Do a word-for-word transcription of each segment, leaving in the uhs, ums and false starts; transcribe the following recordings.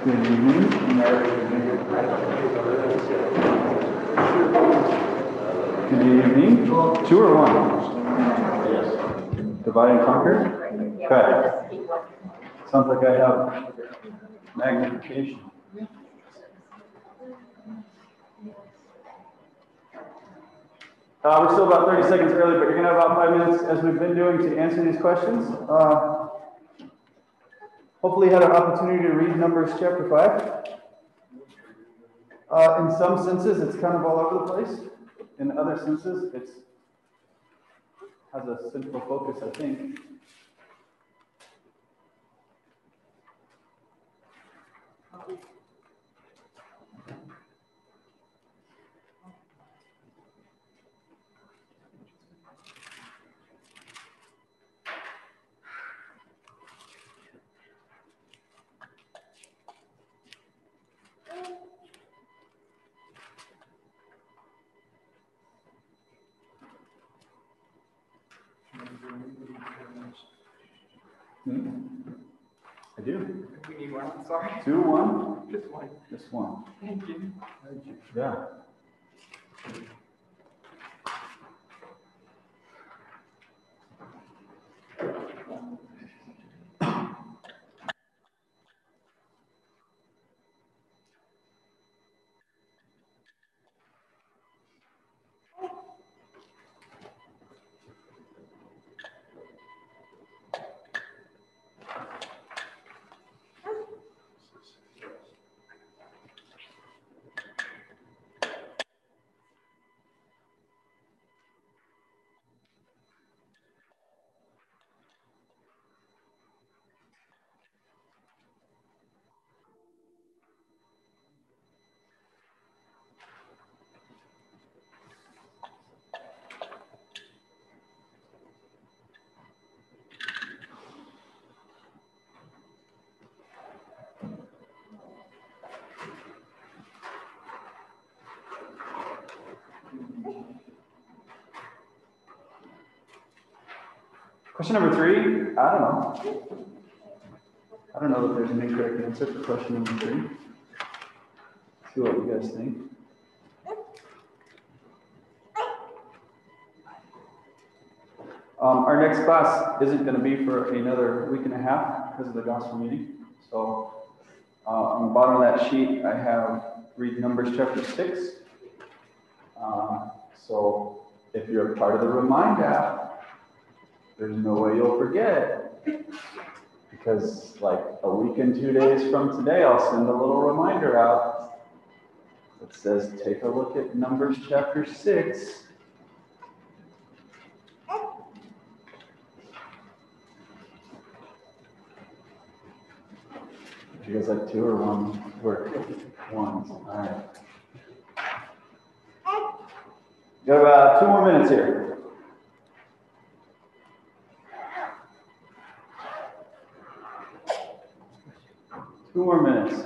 Good evening. Good evening. Two or one? Yes. Divide and conquer? Okay. Sounds like I have magnification. Uh, we're still about thirty seconds early, but you're going to have about five minutes, as we've been doing, to answer these questions. Uh, hopefully you had an opportunity to read Numbers chapter five. Uh, in some senses, it's kind of all over the place. In other senses, it's has a central focus, I think. Hmm? I do. We need one, I'm sorry. Two, one? Just one. Just one. Thank you. Thank you. Yeah. Question number three, I don't know. I don't know if there's an incorrect answer for question number three. See what you guys think. Um, our next class isn't going to be for another week and a half because of the gospel meeting. So uh, on the bottom of that sheet, I have read Numbers chapter six. Uh, so if you're a part of the Remind app, there's no way you'll forget. Because like a week and two days from today, I'll send a little reminder out that says, take a look at Numbers chapter six. You guys like two or one? Work. One. All right. Got about two more minutes here. Two more minutes.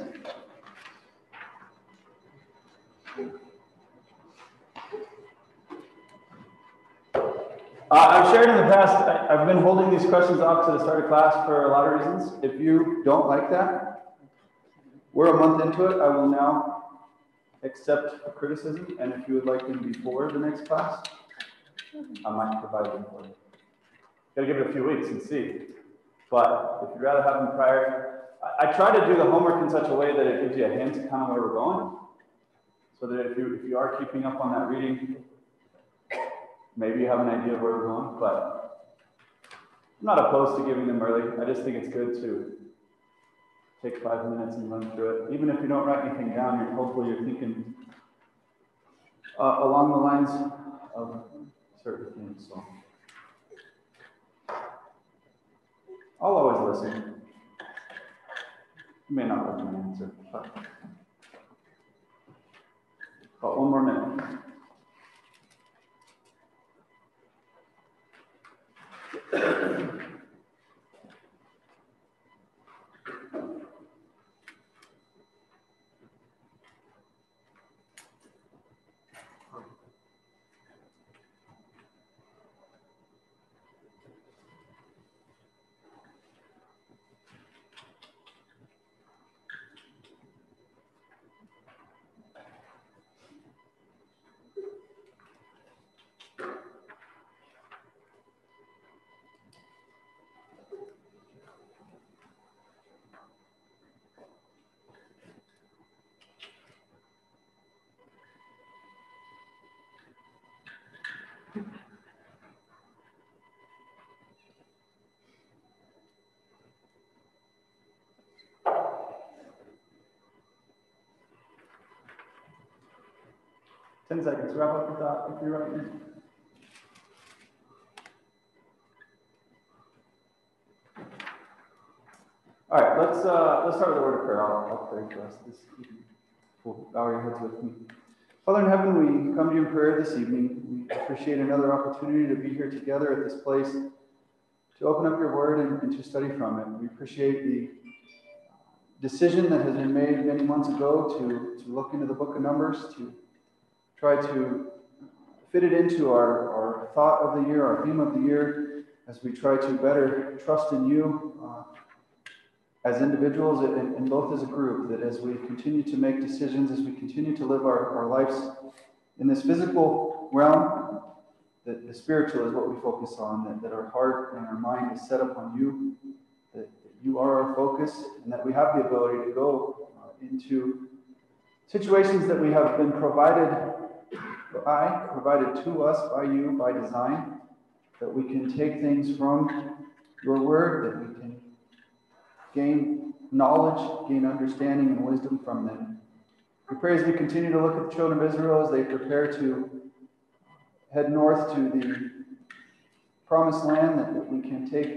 Uh, I've shared in the past, I, I've been holding these questions off to the start of class for a lot of reasons. If you don't like that, we're a month into it. I will now accept criticism, and if you would like them before the next class, I might provide them for you. Gotta give it a few weeks and see. But if you'd rather have them prior, I, I try to do the homework in such a way that it gives you a hint kind of where we're going. So that if you if you are keeping up on that reading, maybe you have an idea of where we're going. But I'm not opposed to giving them early. I just think it's good to take five minutes and run through it. Even if you don't write anything down, you're hopefully you're thinking uh, along the lines of certain things. So I'll always listen. You may not like my answer, but about one more minute. Ten seconds. Wrap up your thought if you're right. All right, let's uh, let's start with a word of prayer. I'll, I'll pray for us this evening. We'll bow your heads with me. Father in heaven, we come to you in prayer this evening. We appreciate another opportunity to be here together at this place, to open up your word and, and to study from it. We appreciate the decision that has been made many months ago to, to look into the book of Numbers, to try to fit it into our, our thought of the year, our theme of the year, as we try to better trust in you uh, as individuals and, and both as a group, that as we continue to make decisions, as we continue to live our, our lives in this physical realm, that the spiritual is what we focus on, that, that our heart and our mind is set upon you, that, that you are our focus, and that we have the ability to go uh, into situations that we have been provided by, provided to us by you, by design, that we can take things from your word, that we can gain knowledge, gain understanding and wisdom from them. We pray as we continue to look at the children of Israel as they prepare to head north to the promised land, that, that we can take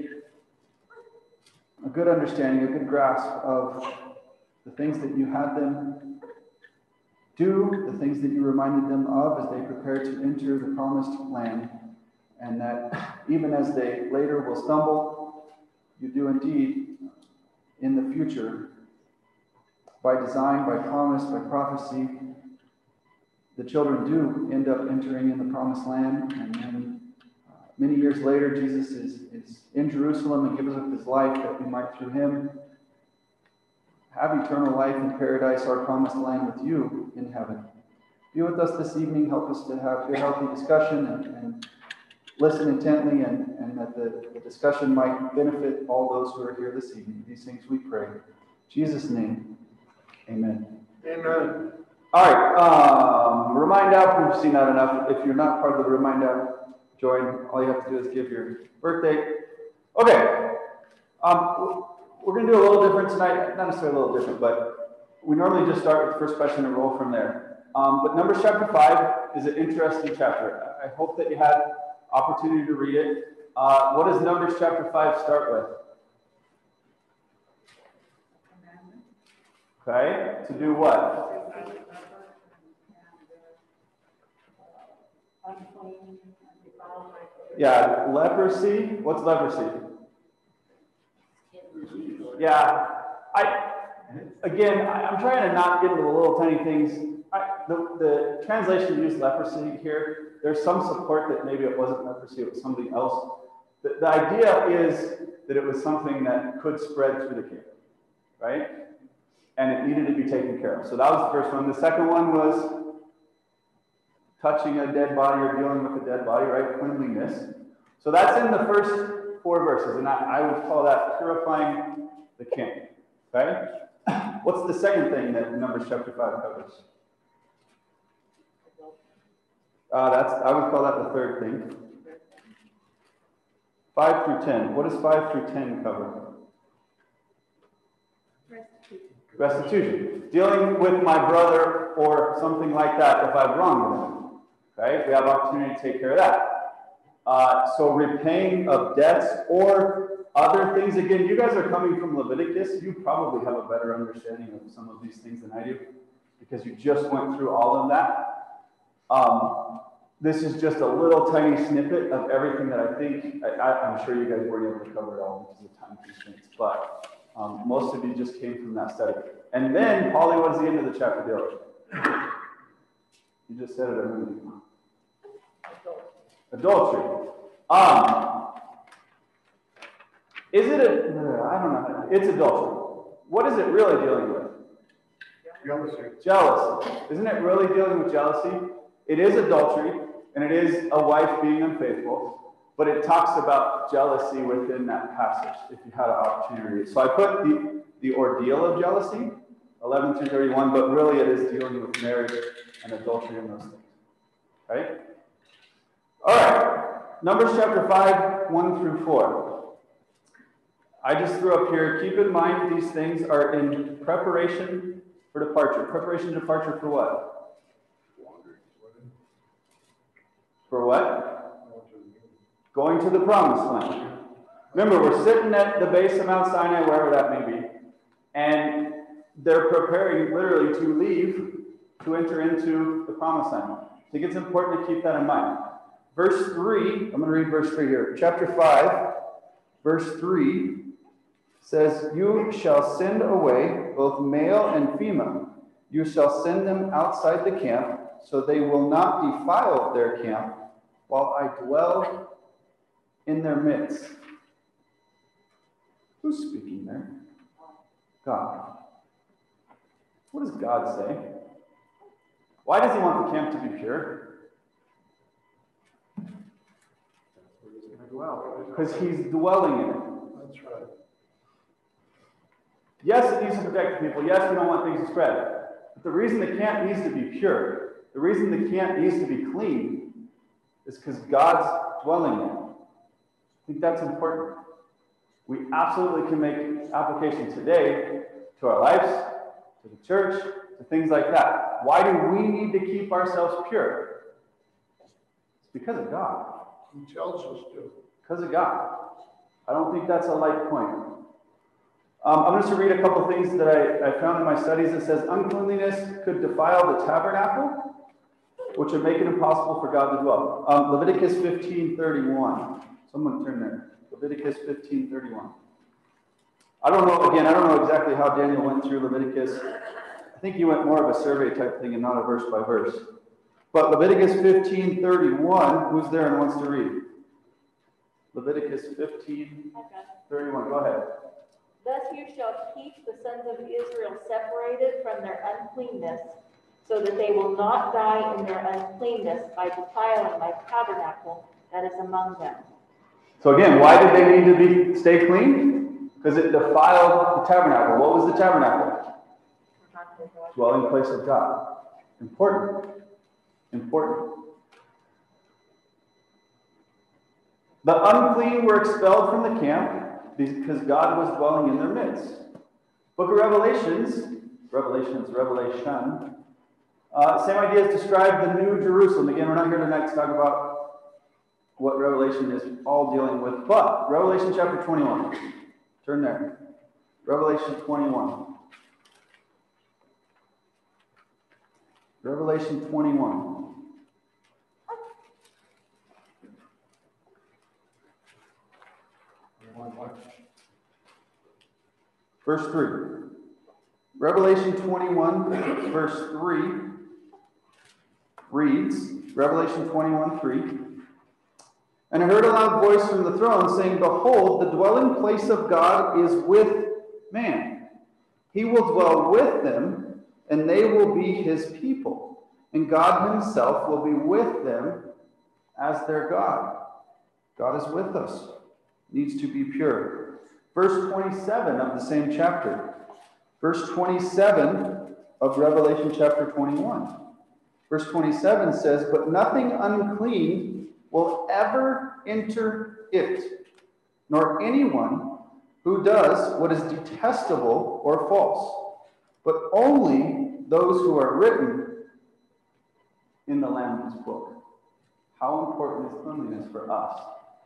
a good understanding, a good grasp of the things that you had them do, the things that you reminded them of as they prepare to enter the promised land, and that even as they later will stumble, you do indeed in the future, by design, by promise, by prophecy, the children do end up entering in the promised land, and then uh, many years later, Jesus is, is in Jerusalem and gives up his life that we might, through him, have eternal life in paradise, our promised land with you in heaven. Be with us this evening. Help us to have good, healthy discussion and, and listen intently, and, and that the, the discussion might benefit all those who are here this evening. These things we pray. In Jesus' name, amen. Amen. All right, um, Remind app, we've seen that enough. If you're not part of the Remind app, join. All you have to do is give your birthday. Okay, um, we're going to do a little different tonight. Not necessarily a little different, but we normally just start with the first question and roll from there. Um, but Numbers chapter five is an interesting chapter. I hope that you had opportunity to read it. Uh, what does Numbers chapter five start with? Okay, to do what? Yeah, leprosy. What's leprosy? Yeah, I again, I, I'm trying to not get into the little tiny things. I, the, the translation used leprosy here. There's some support that maybe it wasn't leprosy, it was something else. The, the idea is that it was something that could spread through the camp, right? And it needed to be taken care of. So that was the first one. The second one was touching a dead body or dealing with a dead body, right? Cleanliness. So that's in the first four verses, and I, I would call that purifying the camp, okay? What's the second thing that Numbers chapter five covers? Uh, that's, I would call that the third thing. Five through ten. What does five through ten cover? Restitution. Restitution. Dealing with my brother or something like that if I've wronged him. Okay, we have opportunity to take care of that. Uh, so repaying of debts or other things. Again, you guys are coming from Leviticus. You probably have a better understanding of some of these things than I do because you just went through all of that. Um, this is just a little tiny snippet of everything that I think, I, I, I'm sure you guys weren't able to cover it all because of time constraints, but um, most of you just came from that study. And then, Polly, what does the end of the chapter deal with? You just said it a minute ago. Adultery. Um, is it a, I don't know, it's adultery. What is it really dealing with? Jealousy. Jealousy. Isn't it really dealing with jealousy? It is adultery, and it is a wife being unfaithful, but it talks about jealousy within that passage, if you had an opportunity. So I put the, the ordeal of jealousy, eleven through thirty-one, but really it is dealing with marriage and adultery and those things. Right? All right. Numbers chapter five, one through four. I just threw up here, keep in mind these things are in preparation for departure. Preparation departure for what? For what? Going to the promised land. Remember, we're sitting at the base of Mount Sinai, wherever that may be, and they're preparing literally to leave to enter into the promised land. I think it's important to keep that in mind. Verse three, I'm going to read verse three here. Chapter five, verse three says, "You shall send away both male and female. You shall send them outside the camp, so they will not defile their camp, while I dwell in their midst." Who's speaking there? God. What does God say? Why does he want the camp to be pure? Because he's dwelling in it. That's right. Yes, it needs to protect the people. Yes, we don't want things to spread. But the reason the camp needs to be pure, the reason the camp needs to be clean, is because God's dwelling in it. I think that's important. We absolutely can make application today to our lives, to the church, to things like that. Why do we need to keep ourselves pure? It's because of God. He tells us to. Because of God. I don't think that's a light point. Um, I'm just going to read a couple things that I, I found in my studies. It says, uncleanliness could defile the tabernacle, which would make it impossible for God to dwell. Um, Leviticus fifteen thirty-one. Someone turn there. Leviticus fifteen thirty-one. I don't know, again, I don't know exactly how Daniel went through Leviticus. I think he went more of a survey type thing and not a verse by verse. But Leviticus fifteen thirty-one, who's there and wants to read? Leviticus fifteen thirty-one, go ahead. Thus you shall keep the sons of Israel separated from their uncleanness, so that they will not die in their uncleanness by defiling my tabernacle that is among them. So again, why did they need to be stay clean? Because it defiled the tabernacle. What was the tabernacle? Dwelling place of God. Important. Important. The unclean were expelled from the camp because God was dwelling in their midst. Book of Revelations, Revelations, Revelation, uh, same idea is described the New Jerusalem. Again, we're not here tonight to talk about what Revelation is all dealing with, but Revelation chapter twenty-one. Turn there. Revelation twenty-one. Revelation twenty-one. Verse three. Revelation twenty-one, verse three reads, Revelation twenty-one, three. And I heard a loud voice from the throne saying, "Behold, the dwelling place of God is with man. He will dwell with them, and they will be his people. And God himself will be with them as their God." God is with us. Needs to be pure. Verse twenty-seven of the same chapter. Verse twenty-seven of Revelation chapter twenty-one. Verse twenty-seven says, "But nothing unclean will ever enter it, nor anyone who does what is detestable or false, but only those who are written in the Lamb's book." How important is cleanliness for us?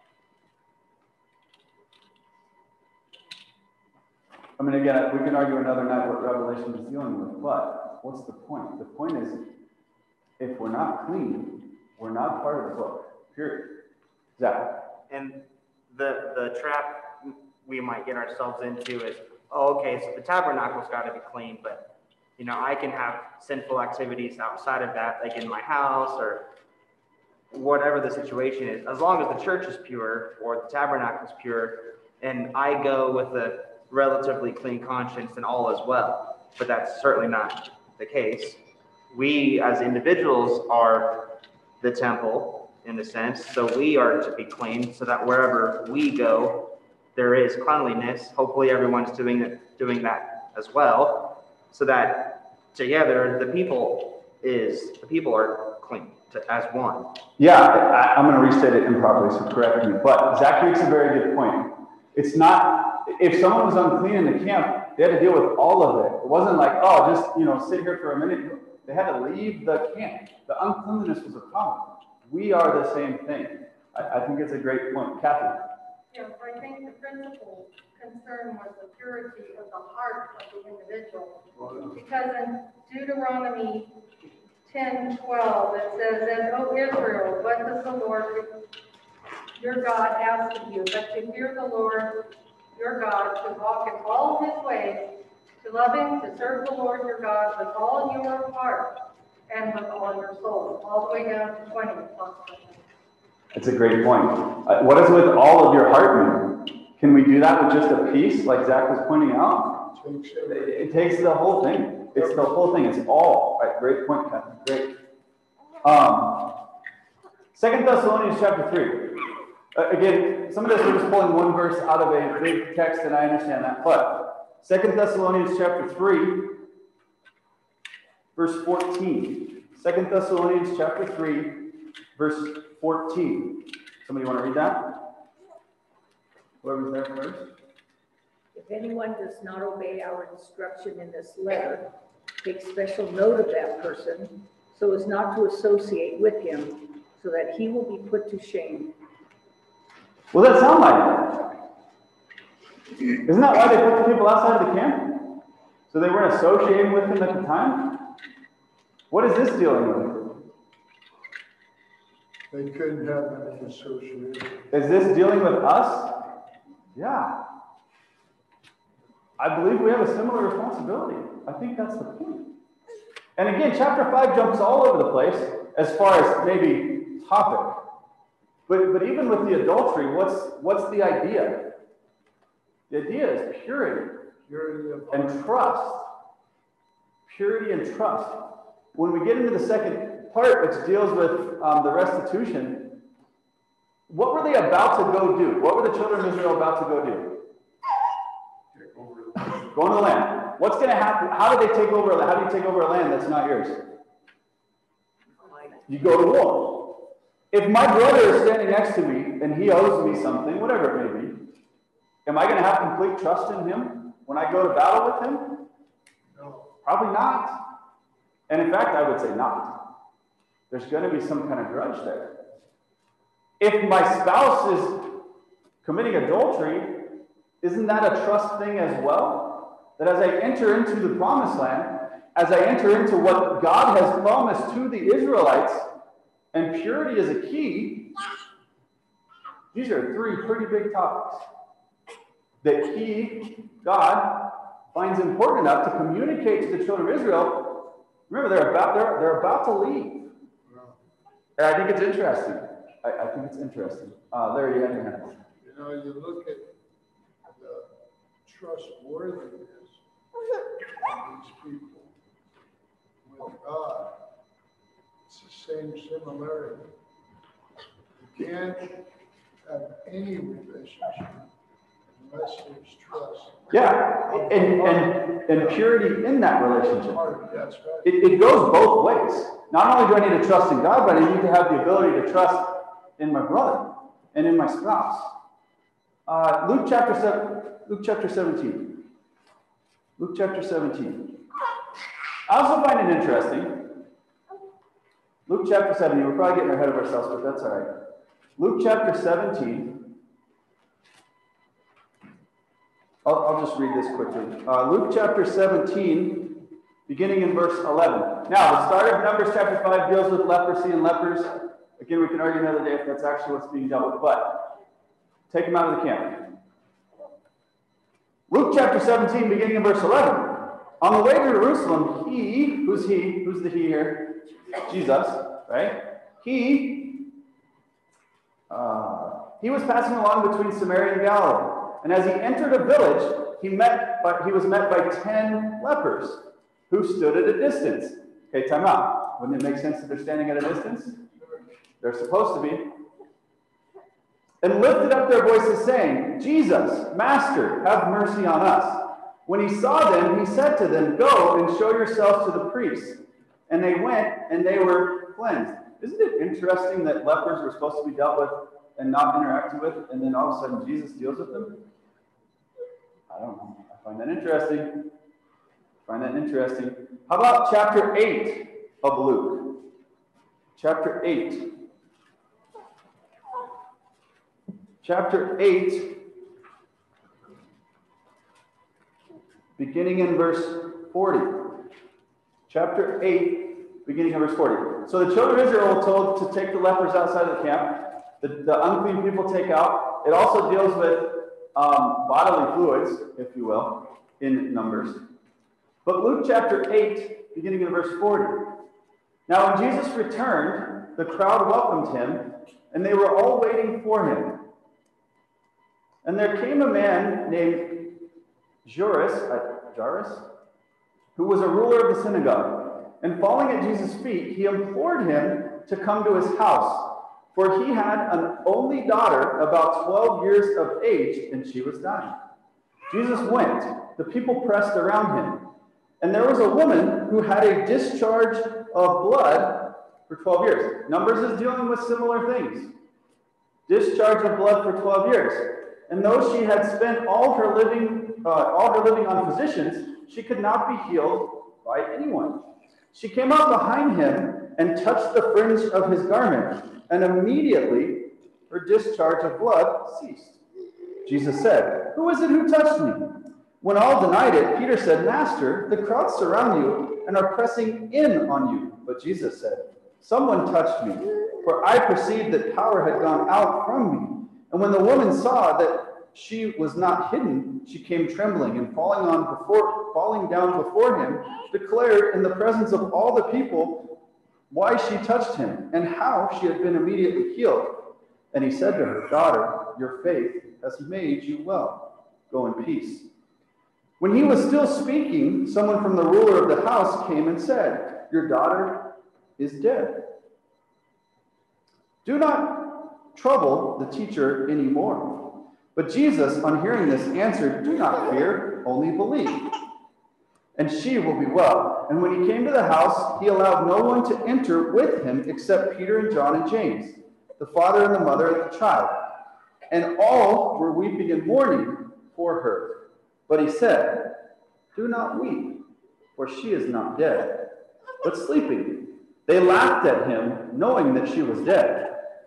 I mean, again, we can argue another night what Revelation is dealing with, but what's the point? The point is, if we're not clean, we're not part of the book, period. Zach? And the, the trap we might get ourselves into is, oh, okay, so the tabernacle's got to be clean, but, you know, I can have sinful activities outside of that, like in my house or whatever the situation is. As long as the church is pure or the tabernacle is pure, and I go with a relatively clean conscience, and all is well. But that's certainly not the case. We as individuals are the temple in a sense, so we are to be clean so that wherever we go, there is cleanliness. Hopefully everyone's doing it, doing that as well, so that together the people is the people are clean to, as one. Yeah, I, I'm going to restate it improperly, so correct me. But Zach makes a very good point. It's not, if someone was unclean in the camp, they had to deal with all of it. It wasn't like, oh, just, you know, sit here for a minute. They had to leave the camp. The uncleanliness was a problem. We are the same thing. I, I think it's a great point. Kathy? Yes, I think the principal concern was the purity of the heart of the individual. Because in Deuteronomy ten twelve, it says, "And O Israel, what does the Lord your God ask of you, but to fear the Lord your God, to walk in all his ways, to love him, to serve the Lord your God with all your heart and with all your soul," all the way down to twenty. It's a great point. Uh, what does with all of your heart mean? Can we do that with just a piece, like Zach was pointing out? It, it takes the whole thing. It's the whole thing. It's all. Right, great point, Kathy. Great. Um, Second Thessalonians chapter three. Uh, again, some of this we're just pulling one verse out of a big text, and I understand that. But Second Thessalonians chapter three, verse fourteen. Second Thessalonians chapter three, verse fourteen. Somebody want to read that? Whoever's there first. If anyone does not obey our instruction in this letter, take special note of that person, so as not to associate with him, so that he will be put to shame. What does that sound like? Isn't that why they put the people outside of the camp? So they weren't associating with him at the time? What is this dealing with? They couldn't have any association. Is this dealing with us? Yeah. I believe we have a similar responsibility. I think that's the point. And again, chapter five jumps all over the place as far as maybe topic. But, but even with the adultery, what's, what's the idea? The idea is purity, Purity of and heart. trust. Purity and trust. When we get into the second part, which deals with um, the restitution, what were they about to go do? What were the children of Israel about to go do? Go into the land. What's going to happen? How do they take over? How do you take over a land that's not yours? You go to war. If my brother is standing next to me and he owes me something, whatever it may be, am I going to have complete trust in him when I go to battle with him? No. Probably not. And in fact, I would say not. There's going to be some kind of grudge there. If my spouse is committing adultery, isn't that a trust thing as well? That as I enter into the promised land, as I enter into what God has promised to the Israelites, and purity is a key, these are three pretty big topics that he, God, finds important enough to communicate to the children of Israel. Remember, they're about, they're, they're about to leave. And I think it's interesting. I, I think it's interesting. Uh, Larry, you had your hand. You know, you look at the trustworthiness of these people with God. It's the same similarity. You can't have any relationship unless there's trust. Yeah, and, and, and purity in that relationship. That's right. It, it goes both ways. Not only do I need to trust in God, but I need to have the ability to trust in my brother and in my spouse. Uh, Luke chapter seven, Luke chapter seventeen. Luke chapter seventeen. I also find it interesting. Luke chapter seventeen. We're probably getting ahead of ourselves, but that's all right. Luke chapter seventeen. I'll, I'll just read this quickly. Uh, Luke chapter seventeen, beginning in verse eleven. Now, the start of Numbers chapter five deals with leprosy and lepers. Again, we can argue another day if that's actually what's being dealt with, but take them out of the camp. Luke chapter seventeen, beginning in verse eleven. On the way to Jerusalem, he, who's he? Who's the he here? Jesus, right? He, uh, he was passing along between Samaria and Galilee. And as he entered a village, he met, but he was met by ten lepers who stood at a distance. Okay, time out. Wouldn't it make sense that they're standing at a distance? They're supposed to be. And lifted up their voices, saying, Jesus, Master, have mercy on us. When he saw them, he said to them, Go and show yourselves to the priests. And they went, and they were cleansed. Isn't it interesting that lepers were supposed to be dealt with and not interacted with, and then all of a sudden Jesus deals with them? I don't know. I find that interesting. I find that interesting. How about chapter eight of Luke? Chapter eight. chapter eight, beginning in verse forty. Chapter eight, beginning in verse forty. So the children of Israel were told to take the lepers outside of the camp. The, the unclean people take out. It also deals with um, bodily fluids, if you will, in Numbers. But Luke chapter eight, beginning in verse forty. Now when Jesus returned, the crowd welcomed him, and they were all waiting for him. And there came a man named Jairus, uh, Jairus, who was a ruler of the synagogue. And falling at Jesus' feet, he implored him to come to his house, for he had an only daughter about twelve years of age, and she was dying. Jesus went. The people pressed around him. And there was a woman who had a discharge of blood for twelve years. Numbers is dealing with similar things. Discharge of blood for twelve years. And though she had spent all her living, uh, all her living on physicians, she could not be healed by anyone. She came up behind him and touched the fringe of his garment, and immediately her discharge of blood ceased. Jesus said, "Who is it who touched me?" When all denied it, Peter said, "Master, the crowds surround you and are pressing in on you." But Jesus said, "Someone touched me, for I perceived that power had gone out from me." And when the woman saw that she was not hidden, she came trembling and falling on before, falling down before him, declared in the presence of all the people why she touched him and how she had been immediately healed. And he said to her, "Daughter, your faith has made you well. Go in peace." When he was still speaking, someone from the ruler of the house came and said, "Your daughter is dead. Do not trouble the teacher anymore." But Jesus, on hearing this, answered, "Do not fear, only believe, and she will be well." And when he came to the house, he allowed no one to enter with him except Peter and John and James, the father and the mother of the child. And all were weeping and mourning for her. But he said, "Do not weep, for she is not dead, but sleeping." They laughed at him, knowing that she was dead.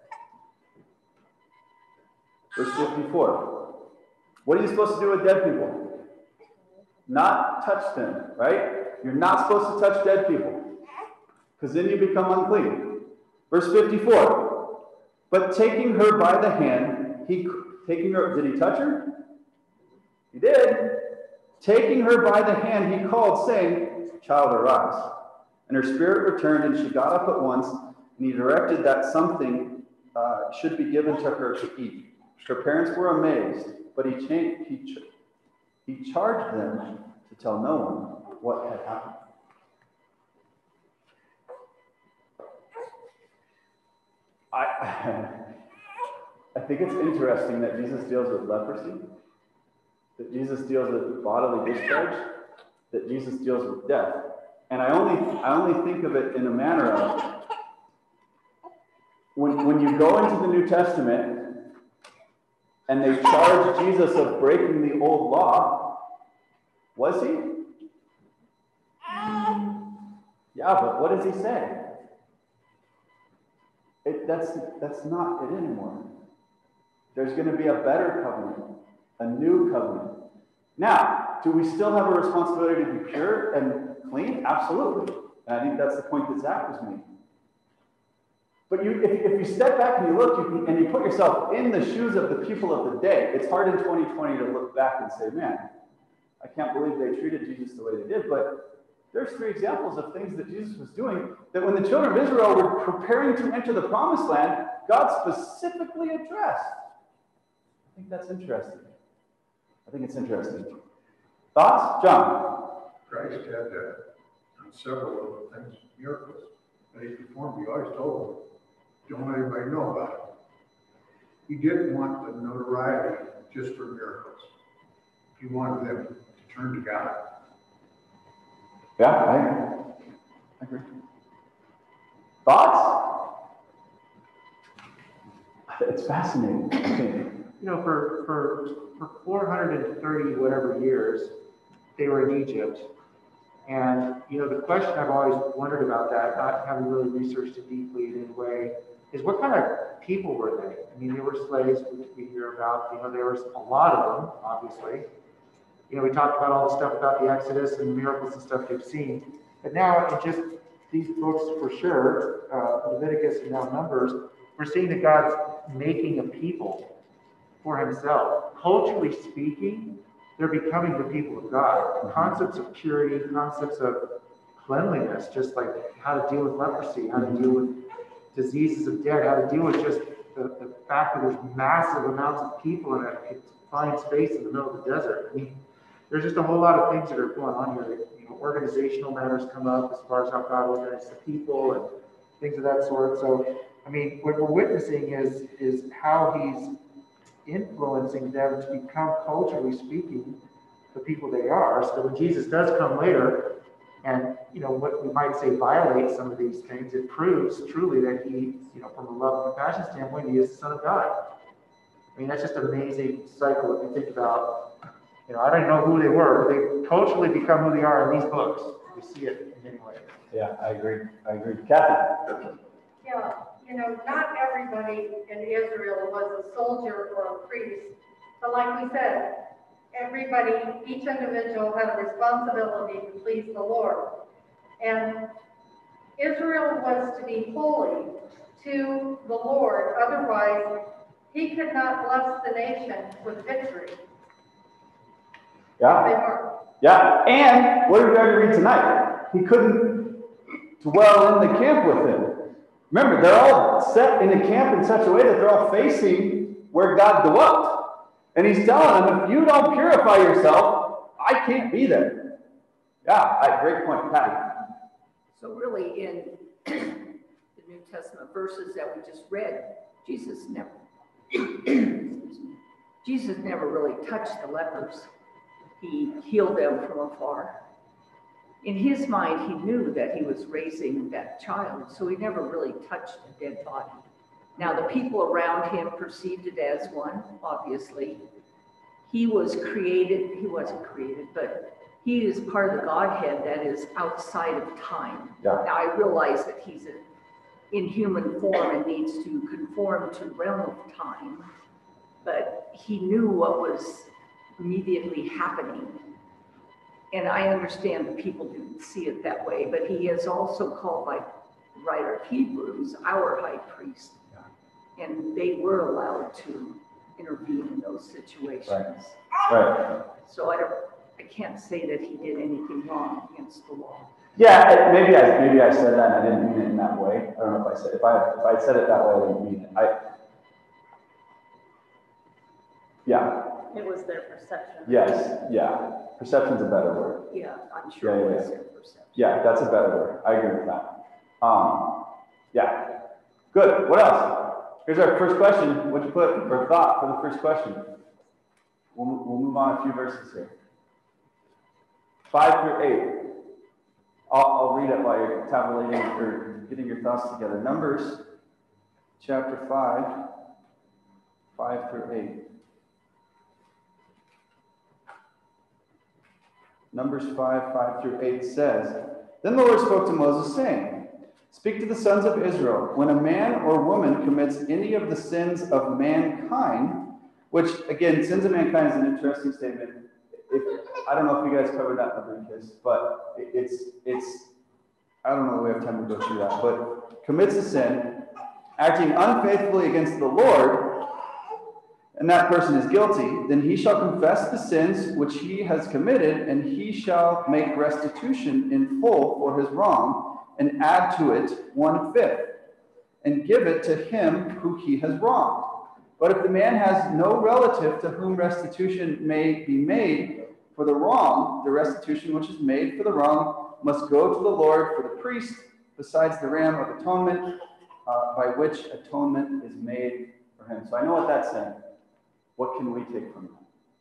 Verse fifty-four. What are you supposed to do with dead people? Not touch them, right? You're not supposed to touch dead people, because then you become unclean. Verse fifty-four. But taking her by the hand, he taking her, did he touch her? He did. Taking her by the hand, he called, saying, "Child, arise." And her spirit returned, and she got up at once, and he directed that something uh, should be given to her to eat. Her parents were amazed, but he, changed, he, ch- he charged them to tell no one what had happened. I, I think it's interesting that Jesus deals with leprosy, that Jesus deals with bodily discharge, that Jesus deals with death. And I only, I only think of it in a manner of, when, when you go into the New Testament, and they charged Jesus of breaking the old law. Was he? Yeah, but what does he say? It, that's, that's not it anymore. There's going to be a better covenant, a new covenant. Now, do we still have a responsibility to be pure and clean? Absolutely. And I think that's the point that Zach was making. But you, if, if you step back and you look you can, and you put yourself in the shoes of the people of the day, it's hard in twenty twenty to look back and say, man, I can't believe they treated Jesus the way they did. But there's three examples of things that Jesus was doing that when the children of Israel were preparing to enter the promised land, God specifically addressed. I think that's interesting. I think it's interesting. Thoughts? John? Christ had uh, several of the things, miracles that he performed. He always told them, don't let anybody know about it. He didn't want the notoriety just for miracles. He wanted them to turn to God. Yeah, I, I agree. Thoughts? It's fascinating. Okay. You know, for, for, for four hundred thirty whatever years, they were in Egypt. And, you know, the question I've always wondered about that, not having really researched it deeply in any way, is what kind of people were they? I mean, there were slaves we hear about, you know, there was a lot of them, obviously. You know, we talked about all the stuff about the Exodus and the miracles and stuff they've seen. But now, in just these books for sure, uh, Leviticus and now Numbers, we're seeing that God's making a people for himself. Culturally speaking, they're becoming the people of God. Concepts of purity, concepts of cleanliness, just like how to deal with leprosy, how to deal with diseases of dead, how to deal with just the, the fact that there's massive amounts of people in a confined space in the middle of the desert. I mean, there's just a whole lot of things that are going on here. That, you know, organizational matters come up as far as how God organizes the people and things of that sort. So, I mean, what we're witnessing is is how he's influencing them to become, culturally speaking, the people they are. So when Jesus does come later, and you know what we might say violates some of these things, it proves truly that he, you know, from a love and compassion standpoint, he is the Son of God. I mean, that's just an amazing cycle if you think about. You know, I don't know who they were, but they culturally become who they are in these books. We see it in many ways. Yeah, I agree. I agree. Kathy? Yeah, you know, not everybody in Israel was a soldier or a priest, but like we said, everybody, each individual had a responsibility to please the Lord. And Israel was to be holy to the Lord, otherwise he could not bless the nation with victory. Yeah. They were. Yeah, and what did we already read tonight? He couldn't dwell in the camp with him. Remember, they're all set in a camp in such a way that they're all facing where God dwelt. And he's telling them, if you don't purify yourself, I can't be there. Yeah, I, great point, Patty. So really in the New Testament verses that we just read, Jesus never, Jesus never really touched the lepers. He healed them from afar. In his mind, he knew that he was raising that child, so he never really touched a dead body. Now, the people around him perceived it as one, obviously. He was created, he wasn't created, but he is part of the Godhead that is outside of time. Yeah. Now, I realize that he's a, in human form and needs to conform to the realm of time, but he knew what was immediately happening. And I understand that people didn't see it that way, but he is also called by the writer of Hebrews, our high priest. Yeah. And they were allowed to intervene in those situations. Right. Right. So I don't, I can't say that he did anything wrong against the law. Yeah, maybe I maybe I said that and I didn't mean it in that way. I don't know if I said if I if I said it that way, I didn't mean it. I yeah. It was their perception. Yes, yeah. Perception's a better word. Yeah, I'm sure Yeah, it yeah, was yeah. their perception. Yeah, that's a better word. I agree with that. Um, yeah. Good. What else? Here's our first question. What'd you put or thought for the first question? We'll, we'll move on a few verses here. Five through eight. I'll, I'll read it while you're tabulating or getting your thoughts together. Numbers chapter five, five through eight. Numbers five, five through eight says, Then the Lord spoke to Moses, saying, Speak to the sons of Israel, when a man or woman commits any of the sins of mankind, which, again, sins of mankind is an interesting statement. If, I don't know if you guys covered that in Leviticus, but it's, it's, I don't know if we have time to go through that, but commits a sin, acting unfaithfully against the Lord, and that person is guilty, then he shall confess the sins which he has committed, and he shall make restitution in full for his wrong, and add to it one-fifth, and give it to him who he has wronged. But if the man has no relative to whom restitution may be made for the wrong, the restitution which is made for the wrong must go to the Lord for the priest, besides the ram of atonement, uh, by which atonement is made for him. So I know what that's saying. What can we take from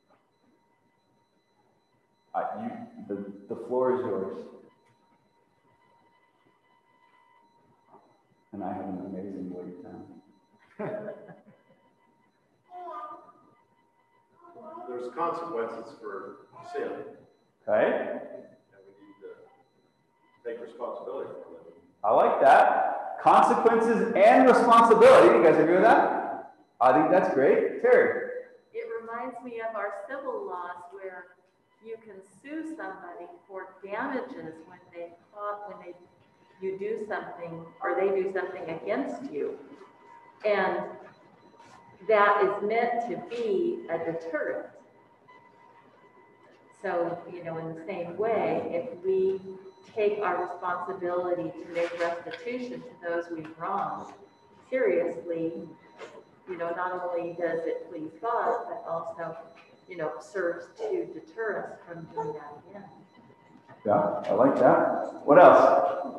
that? Uh, you, the, the floor is yours. And I have an amazing weight now. There's consequences for sin. Okay? And we need to take responsibility for them. I like that. consequences and responsibility. You guys agree with that? I think that's great. Terry? It reminds me of our civil laws where you can sue somebody for damages when they caught, when they, you do something or they do something against you. And that is meant to be a deterrent. So, you know, in the same way, if we take our responsibility to make restitution to those we've wronged seriously, you know, not only does it please God, but also, you know, serves to deter us from doing that again. Yeah, I like that. What else?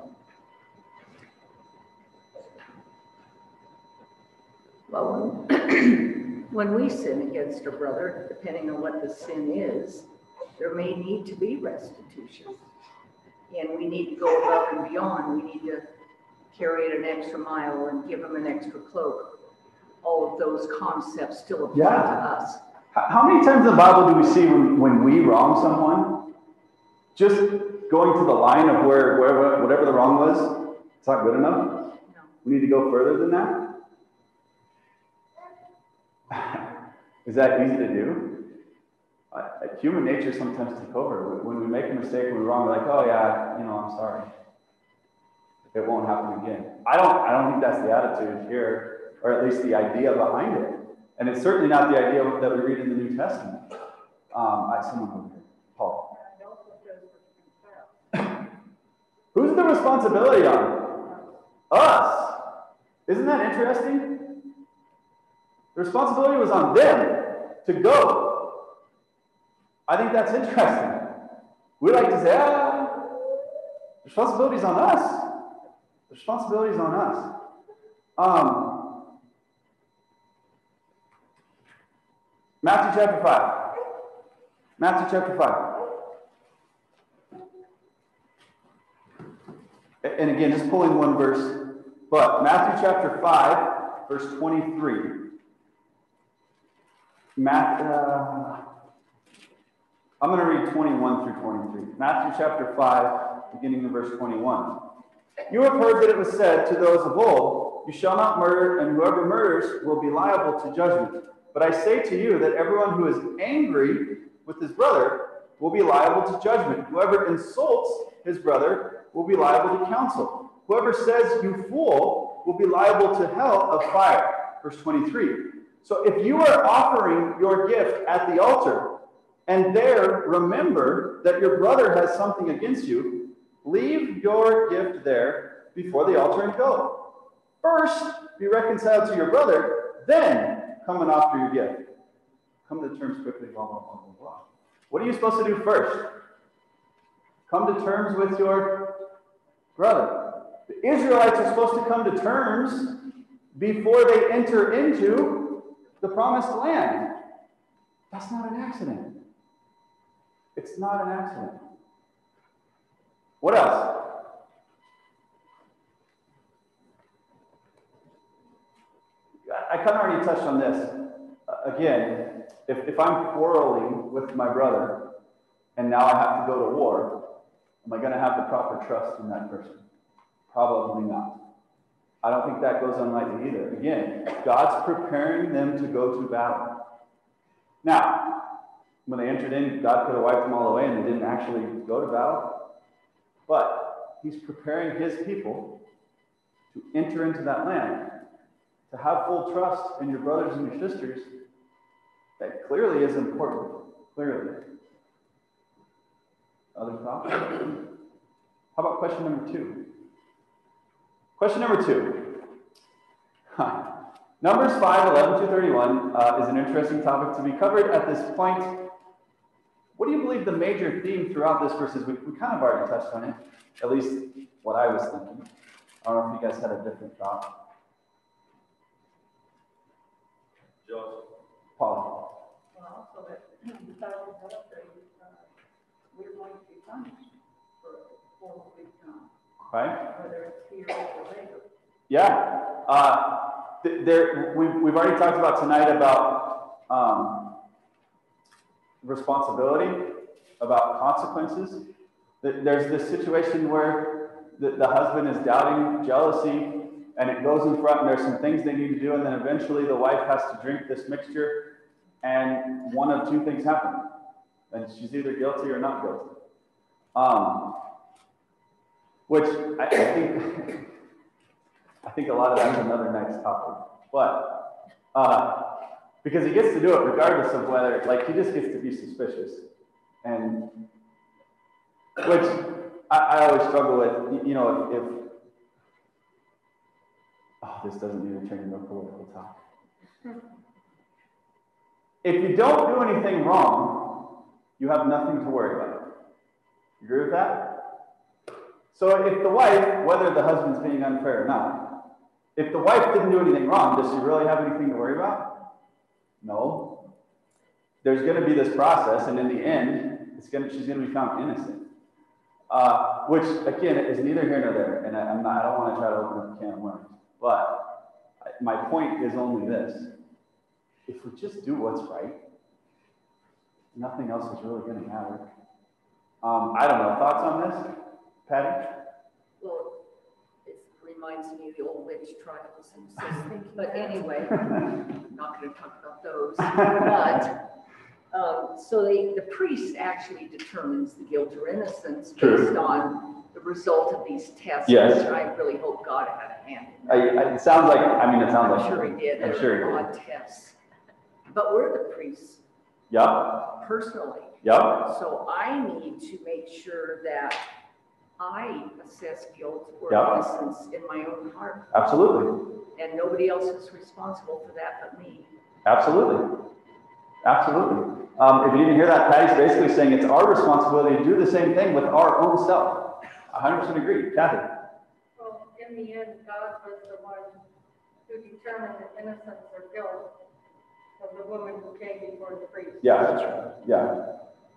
Well, when, when we sin against a brother, depending on what the sin is, there may need to be restitution. And we need to go above and beyond. We need to carry it an extra mile and give them an extra cloak. All of those concepts still apply Yeah. to us. How many times in the Bible do we see when, when we wrong someone, just going to the line of where, where whatever the wrong was, it's not good enough? No. We need to go further than that? Is that easy to do? Uh, human nature sometimes takes over. When we make a mistake, when we're wrong, we're like, oh yeah, you know, I'm sorry. It won't happen again. I don't, I don't think that's the attitude here, or at least the idea behind it. And it's certainly not the idea that we read in the New Testament. Um, I, someone over here, Paul. Who's the responsibility on? Us. Isn't that interesting? The responsibility was on them to go. I think that's interesting. We like to say, ah, the responsibility's on us. The responsibility's on us. Um, Matthew chapter five. Matthew chapter five. And again, just pulling one verse, but Matthew chapter five, verse twenty-three. Matt, uh, I'm going to read twenty-one through twenty-three. Matthew chapter five, beginning in verse twenty-one. You have heard that it was said to those of old, you shall not murder, and whoever murders will be liable to judgment. But I say to you that everyone who is angry with his brother will be liable to judgment. Whoever insults his brother will be liable to counsel. Whoever says, you fool, will be liable to hell of fire. Verse twenty-three. So if you are offering your gift at the altar, and there remember that your brother has something against you, leave your gift there before the altar and go. First, be reconciled to your brother, then come and offer your gift. Come to terms quickly, blah, blah, blah, blah, blah. What are you supposed to do first? Come to terms with your brother. The Israelites are supposed to come to terms before they enter into the promised land. That's not an accident. It's not an accident. What else? I kind of already touched on this. Uh, again, if, if I'm quarreling with my brother and now I have to go to war, am I going to have the proper trust in that person? Probably not. I don't think that goes unlightly either. Again, God's preparing them to go to battle. Now, when they entered in, God could have wiped them all away and they didn't actually go to battle. But he's preparing his people to enter into that land. To have full trust in your brothers and your sisters, that clearly is important. Clearly. Other thoughts? How about question number two? Question number two. Huh. Numbers five, eleven through thirty-one uh, is an interesting topic to be covered at this point. What do you believe the major theme throughout this verse is? We, we kind of already touched on it, at least what I was thinking. I don't know if you guys had a different thought. Joseph. Paul. Well, so that because of that, we're going to be punished for what we've done, Right? whether it's here or later. Yeah. Uh, th- there, we've, we've already talked about tonight about um, responsibility, about consequences. Th- There's this situation where the, the husband is doubting, jealousy, and it goes in front, and there's some things they need to do, and then eventually the wife has to drink this mixture, and one of two things happen. And she's either guilty or not guilty. Um, which I, I think, I think a lot of that's another next topic. But, uh, because he gets to do it regardless of whether, like, he just gets to be suspicious. And, which I, I always struggle with, you know, if, if oh, this doesn't need to turn into a political talk. If you don't do anything wrong, you have nothing to worry about. You agree with that? So if the wife, whether the husband's being unfair or not, if the wife didn't do anything wrong, does she really have anything to worry about? No. There's going to be this process, and in the end, it's going to, she's going to be found innocent. Uh, which, again, is neither here nor there, and I, I'm not, I don't want to try to open up a can of worms. But my point is only this. If we just do what's right, nothing else is really going to matter. Um, I don't know. Thoughts on this, Patty? Well, it reminds me of the old witch trials and so, but anyway, I'm not going to talk about those. But um, so they, the priest actually determines the guilt or innocence True. based on the result of these tests. Yes. Which I really hope God had a hand in. I, I, it sounds like, I mean, it sounds I'm like. sure he did. I'm sure he on tests. But we're the priests Yep. personally. Yep. So I need to make sure that I assess guilt or Yep. innocence in my own heart. Absolutely. And nobody else is responsible for that but me. Absolutely. Absolutely. Um, if you didn't hear that, Patty's basically saying it's our responsibility to do the same thing with our own self. one hundred percent agree. Kathy? Well, in the end, God was the one who determined the innocence or guilt of the woman who came before the priest. Yeah, that's right. Yeah.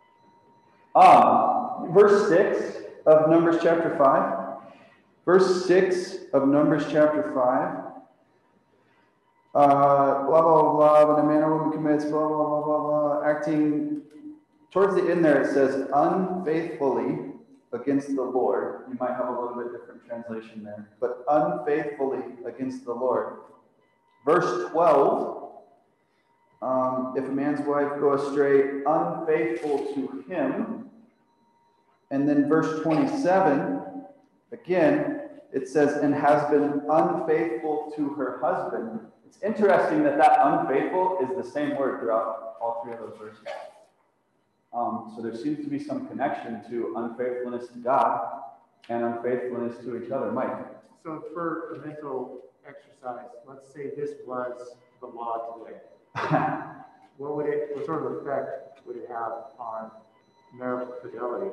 Um, verse six of Numbers chapter five. Verse six of Numbers chapter five. Uh, blah, blah, blah, when a man or woman commits, blah, blah, blah, blah, blah, acting, towards the end there it says, unfaithfully against the Lord. You might have a little bit different translation there, but unfaithfully against the Lord. Verse twelve, um, if a man's wife go astray, unfaithful to him. And then verse twenty-seven, again, it says, and has been unfaithful to her husband. It's interesting that that unfaithful is the same word throughout all three of those verses. Um, so there seems to be some connection to unfaithfulness to God and unfaithfulness to each other. Mike? So for a mental exercise, let's say this was the law today. What would it, what sort of effect would it have on marital fidelity?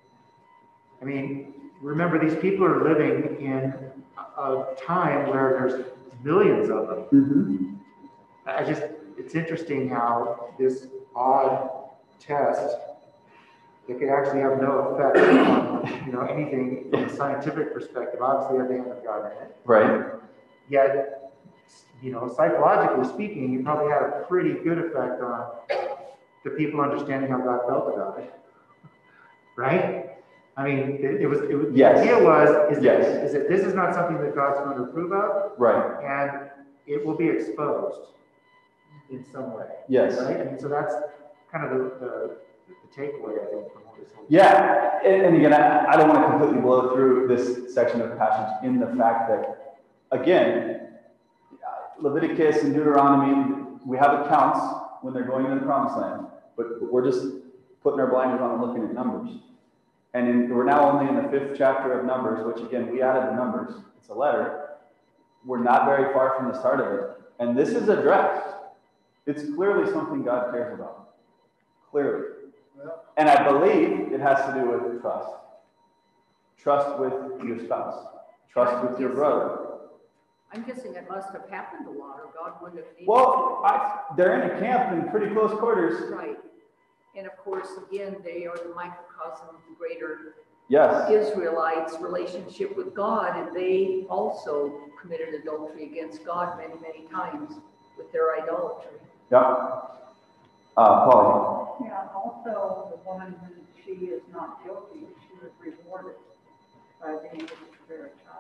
I mean, remember, these people are living in a time where there's millions of them. Mm-hmm. I just, it's interesting how this odd test, it could actually have no effect on, you know, anything from a scientific perspective. Obviously, have the hand of God in it. Right. Yet, you know, psychologically speaking, it probably had a pretty good effect on the people understanding how God felt about it. Right? I mean, it, it was, it was, Yes. the idea was, is, Yes. that, is that this is not something that God's going to approve of, Right. and it will be exposed in some way. Yes. Right? I mean, so that's kind of the, the, the takeaway, I think, from all this whole. Yeah, and, and again, I, I don't want to completely blow through this section of the passage in the fact that, again, Leviticus and Deuteronomy, we have accounts when they're going into the promised land, but we're just putting our blinders on and looking at Numbers. And in, we're now only in the fifth chapter of Numbers, which again, we added the Numbers. It's a letter. We're not very far from the start of it. And this is addressed. It's clearly something God cares about. Clearly. And I believe it has to do with trust. Trust with your spouse. Trust with your brother. I'm guessing it must have happened a lot, or God wouldn't have needed Well, to. I, they're in a camp in pretty close quarters. Right. And of course, again, they are the microcosm of the greater Yes. Israelites' relationship with God, and they also committed adultery against God many, many times with their idolatry. Yep. Uh, Paul. Yeah, also the woman who she is not guilty, she was rewarded by being able to bear a child.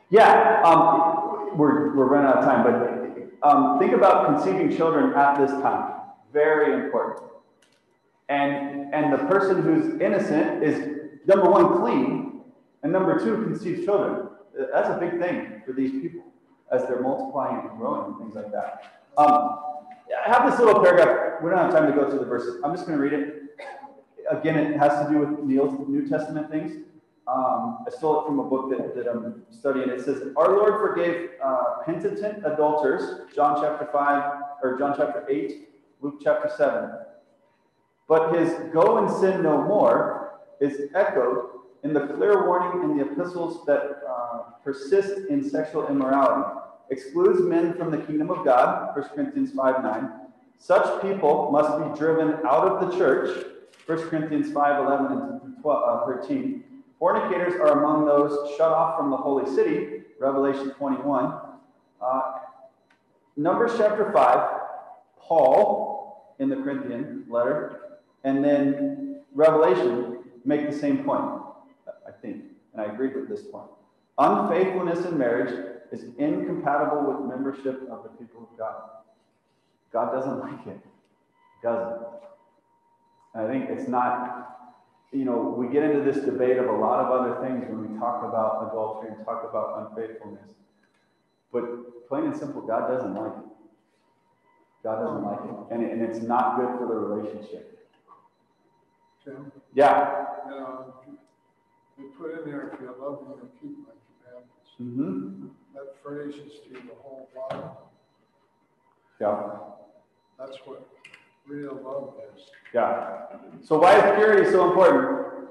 Yeah, um, we're, we're running out of time, but um, think about conceiving children at this time. Very important. And, and the person who's innocent is, number one, clean, and number two, conceives children. That's a big thing for these people as they're multiplying and growing and things like that. Um, I have this little paragraph. We don't have time to go through the verses. I'm just going to read it. Again, it has to do with New Testament things. Um, I stole it from a book that, that I'm studying. It says, our Lord forgave uh, penitent adulterers, John chapter five, or John chapter eight, Luke chapter seven. But his go and sin no more is echoed in the clear warning in the epistles that uh, persist in sexual immorality, excludes men from the kingdom of God, First Corinthians five nine. Such people must be driven out of the church, First Corinthians five eleven and thirteen. Fornicators are among those shut off from the holy city, Revelation twenty-one. Uh, Numbers chapter five, Paul in the Corinthian letter, and then Revelation make the same point, I think, and I agree with this point. Unfaithfulness in marriage is incompatible with membership of the people of God. God doesn't like it. He doesn't. And I think it's not, you know, we get into this debate of a lot of other things when we talk about adultery and talk about unfaithfulness. But plain and simple, God doesn't like it. God doesn't like it. And, it, and it's not good for the relationship. Tim? Yeah. Uh, we put in there, if you love me, you'll keep my commandments. Mm-hmm. That phrase is to the whole body. Yeah. That's what real love is. Yeah. So why is purity so important?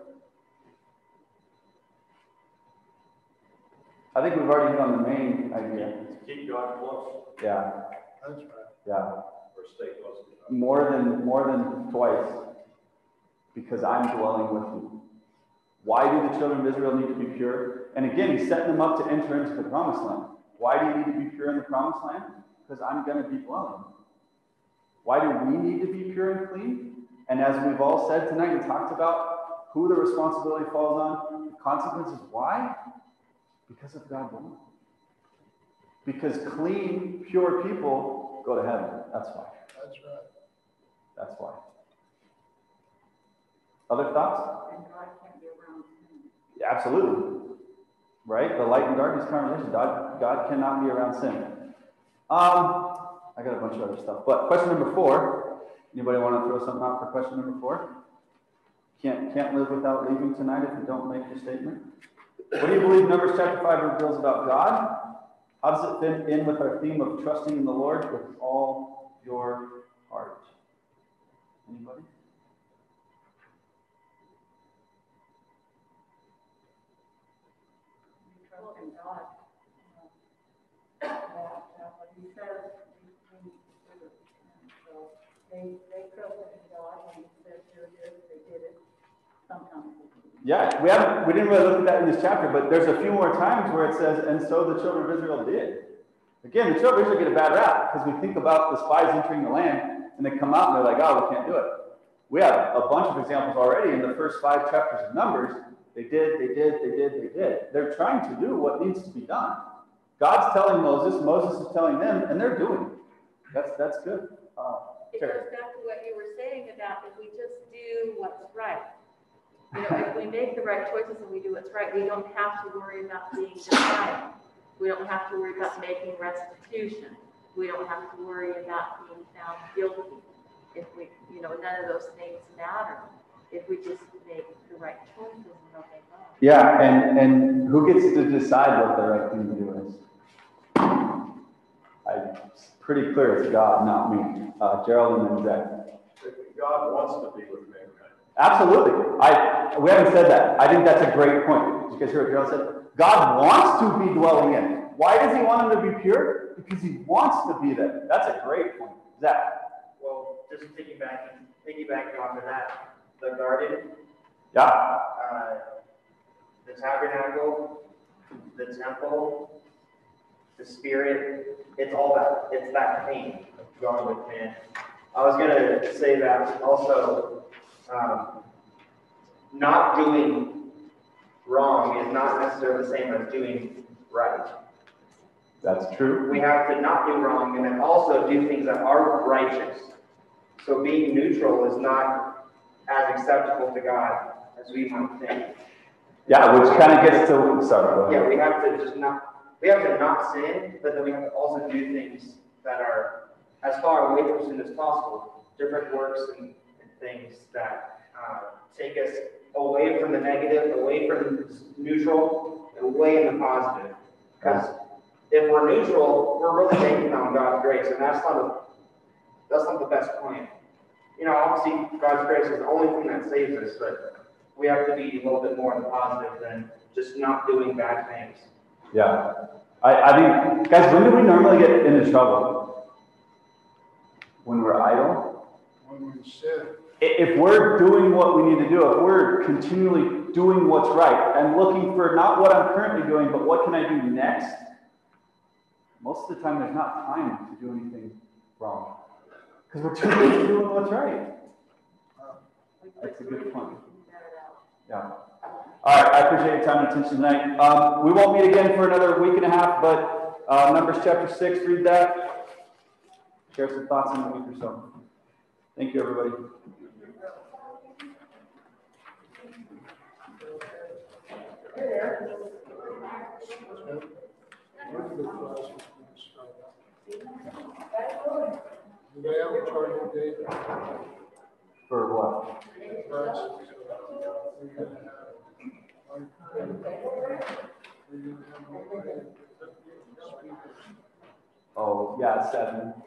I think we've already hit on the main idea. Keep God close. Yeah. That's right. Yeah. Or stay close to God. More than more than twice. Because I'm dwelling with you. Why do the children of Israel need to be pure? And again, he's setting them up to enter into the promised land. Why do you need to be pure in the promised land? Because I'm going to be dwelling. Why do we need to be pure and clean? And as we've all said tonight and talked about who the responsibility falls on, the consequences, why? Because of God alone. Because clean, pure people go to heaven. That's why. That's right. That's why. Other thoughts? And God can't be around sin. Yeah, absolutely. Right? The light and darkness conversation. God, God cannot be around sin. Um, I got a bunch of other stuff. But question number four. Anybody want to throw something out for question number four? Can't, can't live without leaving tonight if you don't make your statement. What do you believe Numbers chapter five reveals about God? How does it fit in with our theme of trusting in the Lord with all your heart? Anybody? We trust in God. That, uh, what he says, we, we do it. And so they, they trusted in God when he said, do this, they did it. Sometimes they didn't. Yeah, we haven't we didn't really look at that in this chapter, but there's a few more times where it says, and so the children of Israel did. Again, the children of Israel get a bad rap because we think about the spies entering the land and they come out and they're like, oh, we can't do it. We have a bunch of examples already in the first five chapters of Numbers. They did, they did, they did, they did. They're trying to do what needs to be done. God's telling Moses, Moses is telling them, and they're doing it. That's that's good. Uh, It Terry. goes back to what you were saying about if we just do what's right. You know, if we make the right choices and we do what's right, we don't have to worry about being defiant. We don't have to worry about making restitution. We don't have to worry about being found guilty. If we, you know, none of those things matter if we just make the right choices and obey God. Yeah, and, and who gets to decide what the right thing to do is? I, it's pretty clear it's God, not me. Uh, Gerald and then Zach. God wants to be with mankind. Absolutely. I we haven't said that. I think that's a great point. Did you guys hear what Gerald said? God wants to be dwelling in. Why does he want him to be pure? Because he wants to be there. That's a great point. Zach. Well, just piggybacking, piggybacking off of that, the garden, Yeah. uh, the tabernacle, the temple, the spirit, it's all that, it's that thing of going with man. I was going to say that also, um, not doing wrong is not necessarily the same as doing right. That's true. We have to not do wrong and then also do things that are righteous. So being neutral is not as acceptable to God as we might think. Yeah, which kind of gets to, sorry, go Yeah, ahead. we have to just not, we have to not sin, but then we have to also do things that are as far away from sin as possible. Different works and, and things that uh, take us away from the negative, away from neutral, and away in the positive. Because if we're neutral, we're really banking on God's grace, and that's not a, that's not the best plan. You know, obviously God's grace is the only thing that saves us, but we have to be a little bit more in the positive than just not doing bad things. Yeah. I, I think, guys, when do we normally get into trouble? When we're idle? When we sin. I- If we're doing what we need to do, if we're continually doing what's right and looking for not what I'm currently doing, but what can I do next? Most of the time, there's not time to do anything wrong. Because we're too busy doing what's right. That's a good point. Yeah. All right, I appreciate your time and attention tonight. Um, we won't meet again for another week and a half, but uh, Numbers chapter six, read that. Share some thoughts in a week or so. Thank you, everybody. Do they have a charging date? For what? Oh, yeah, seven.